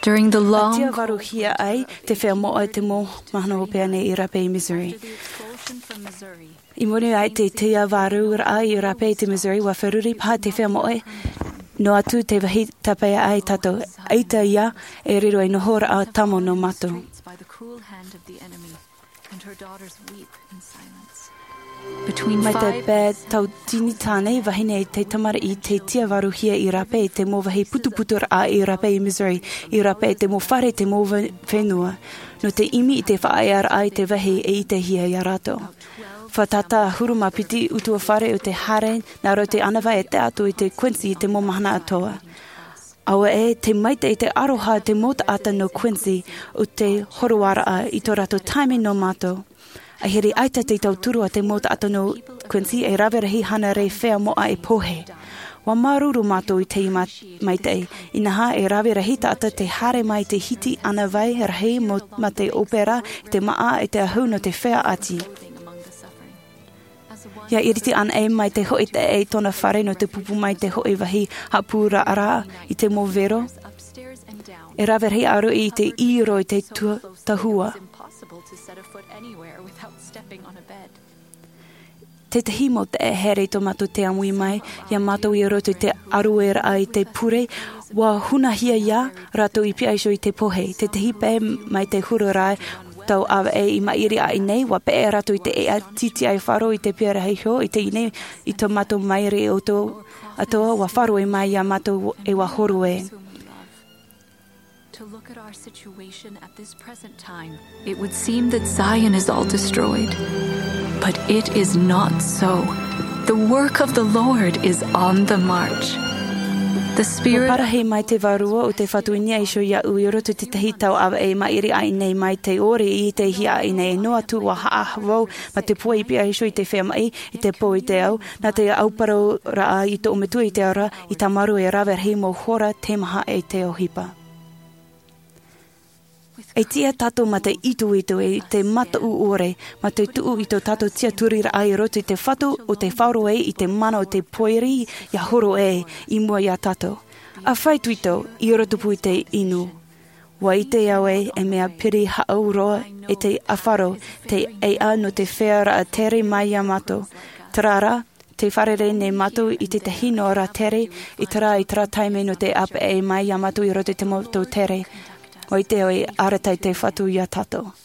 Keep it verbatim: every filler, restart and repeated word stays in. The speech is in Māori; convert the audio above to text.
During the Tia long waru hia ai te whea moa te mo mahana hopea nei i Rape, Missouri. I mone ai te tia waru ai i Rape te Missouri wa wheruri paha te whea moa no atu te wahi tapea ai tato eita ia e riro i nohora a tamo no mato. by the cruel hand of the enemy, and her daughters weep in silence. Between Mai te five pē and tau tini tānei wahine i te tamara i te tia waru hia i Rape te mo wahi putuputu a i Rape i Missouri i Rape te mo whare te mo whenua no te imi i te whaaiara ai te wahi e i te hia i arato. Whatata huruma piti utua whare o te hare nā ro te anawa e te atu i te Quincy i te mo mahana atoa. Aua e te maite i te aroha te mota ata no Quincy o te horoara a i tō rato taimi no mato. A hiri aita te tau turua te mota ata no Quincy e rawerahi hana rei whea moa e pohe. Wa maruru mato i te ima maite i naha e rawerahi ta ata te hare mai te hiti ana vai rahi mo ma te opera i te maa i te ahu no te whea ati. Ia iriti an e mai te hoi te e tona whare no te pupu mai te hoi wahi hapura ara i te mo vero. E rawerahi aru i te iro i te tua tahua. Te tahi mo te e here to mato te amui mai, ia mato i roto te aruera ai te pure, wa hunahia ia rato i pia iso i te pohe. Te tahi pē mai te hururai tau awa e i mairi a i nei, wa pē rato i te e a titi ai wharo i te pia rahi ho, i te ine i to mato mairi o to atoa wa wharo e mai ia mato e wa horu e. To look at our situation at this present time, it would seem that Zion is all destroyed. But it is not so. The work of the Lord is on the march. The Spirit... Ko parahi mai te varua o te whatuinia iso ia ui roto te tahi tau awa e mairi ai nei mai te ore i te hia ai nei noa tu wa haahawau ma te pua i pia iso i te whea mai i te po i te au na te auparo raa i te ometua i te ara i ta maru e rawerhi mo hora te maha e te ohipa. E tia tato ma te itu itu e te mata u ore, ma te tuu i tō tato tia turira ai roto i te whatu o te whauro e i te mana o te poiri ia horo e i mua ia tato. A whaituito i roto pui te inu. Wa i te au e e mea piri haau roa e te awharo te e no te whea a tere mai ia mato. Tarara, te wharere ne mato i te tahino ra tere i tara i tara taime no te apa e mai ia mato i roto te moto tere. O i te oi aratai te whatu ia tato.